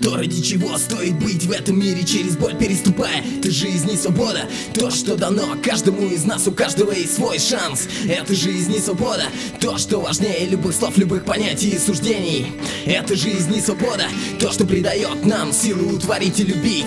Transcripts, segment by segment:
То, ради чего стоит быть в этом мире, через боль переступая. Это жизнь и свобода, то, что дано каждому из нас, у каждого есть свой шанс. Это жизнь и свобода, то, что важнее любых слов, любых понятий и суждений. Это жизнь и свобода, то, что придает нам силу творить и любить.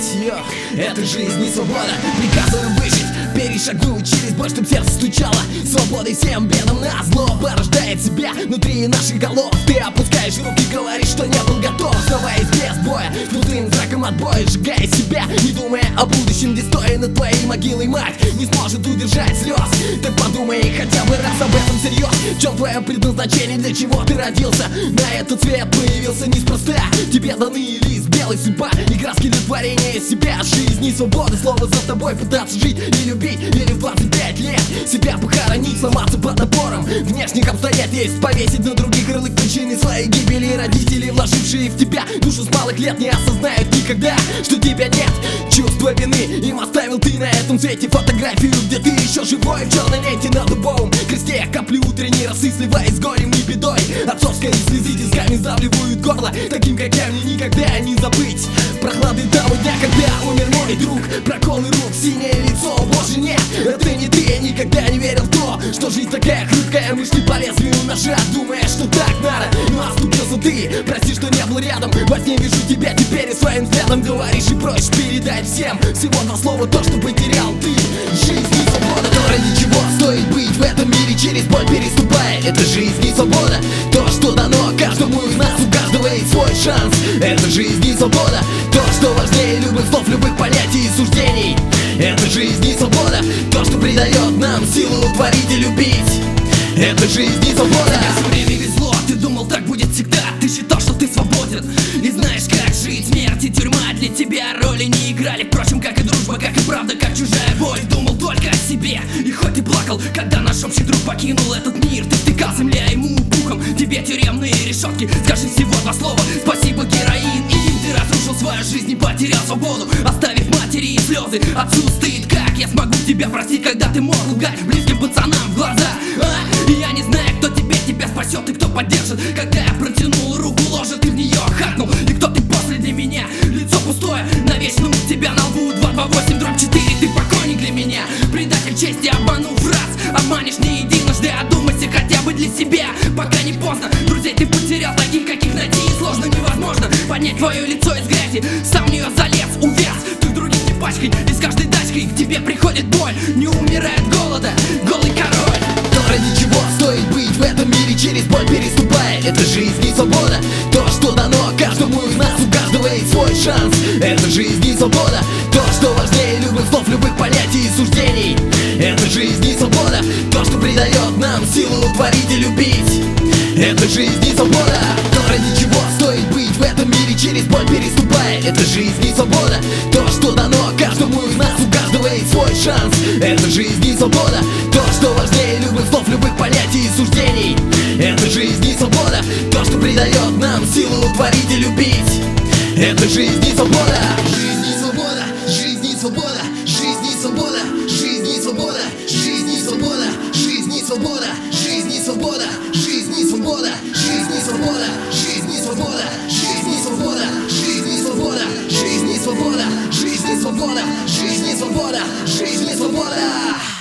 Это жизнь и свобода, приказано выжить, перешагнуть через боль, чтоб сердце стучало. Свободой всем бедам на зло порождает себя внутри наших голов. Ты опускаешь руки, говоришь, что не был готов, оставаясь без боя, крутым знаком отбоя, сжигая себя, не думая о будущем, где стоя над твоей могилой мать не сможет удержать слез. Так подумай хотя бы раз об этом всерьез. В чем твое предназначение, для чего ты родился? На этот свет появился неспроста. Тебе даны лист белый, судьба и краски для творения себя. Жизнь и свобода, слово за тобой пытаться жить и любить. Или в 25 лет себя похоронить, сломаться под напором внешних обстоятельств, повесить на других ярлык причины своей гибели. Родители, вложившие в тебя душу с малых лет, не осознают никогда, что тебя нет. Чувство вины им оставил ты на этом свете. Фотографию, где ты еще живой, в черной ленте на дубовом кресте. Капли утренней росы, сливаясь с горем и бедой. Отцовской слезы тисками сдавливают горло. Таким, как я, мне никогда не забыть прохлады того дня, когда умер мой друг. Проколы рук, синее лицо, боже нет, это не ты. Я никогда не верил в то, что жизнь такая хрупкая. Мы шли по лезвию ножа, думая, что так надо, но оступился ты. Прости, что не был рядом, во сне вижу тебя теперь и своим взглядом говоришь и просишь передать всем всего два слова, то, что потерял ты. Жизнь и свобода, то, ради чего стоит быть в этом мире, через боль переступая. Это жизнь и свобода, то, что дано каждому из нас, у каждого есть свой шанс. Это жизнь и свобода, то, что важнее любых слов, любых понятий и суждений. Это жизнь и свобода, то, что придает нам силу творить и любить. Это жизнь и свобода. Все время везло, ты думал, так будет всегда. Ты считал, что ты свободен и знаешь, как жить. Смерть и тюрьма для тебя роли не играли. Впрочем, как и дружба, как и правда, как чужая боль. Думал только о себе, и хоть ты плакал, когда наш общий друг покинул этот мир, ты втыкал земля ему пухом, тебе тюремные решетки. Скажи всего два слова: спасибо, героин. И им ты разрушил свою жизнь и потерял свободу, оставив матери и слезы. Отцу стыд, как я смогу тебя простить, когда ты мог лгать близким пацанам в глаза? И я не знаю, кто тебя спасет и кто поддержит. Когда я протянул руку, ложит, ты в нее хакнул. И кто ты после для меня? Лицо пустое, навечно у тебя на лбу 228/4. Ты покойник для меня, предатель чести, обманув раз. Обманешь не единожды, одумайся хотя бы для себя, пока не поздно. Друзей ты потерял, таких, каких найти сложно, невозможно поднять твое лицо из грязи. Сам в нее залез, увяз, ты других не пачкай. И с каждой дачкой к тебе приходит боль, не умирает голода голый король. То, ради чего стоит быть в этом мире, через боль переступая. Это жизнь и свобода, то, что дано каждому из нас, у каждого есть свой шанс. Это жизнь и свобода, то, что важнее любых слов, любых понятий и суждений. Это жизнь и свобода, то, что придает нам силу творить и любить. Это жизнь и свобода, то, ради чего стоит быть в этом мире, через боль переступая. Это жизнь и свобода, то, что дано каждому из нас, у каждого есть свой шанс. Это жизнь и свобода, то, что важнее любых слов, любых понятий и суждений. Это жизнь и свобода, то, что придает нам силу творить и любить. Это жизнь и свобода. Жизнь и свобода, жизнь и свобода, жизнь и свобода, жизнь и свобода, жизнь и свобода, жизнь и свобода, жизнь и свобода, жизнь и свобода, жизнь и свобода, жизнь и свобода, жизнь и свобода, жизнь и свобода, жизнь и свобода, жизнь и свобода, жизнь и свобода, жизнь и свобода.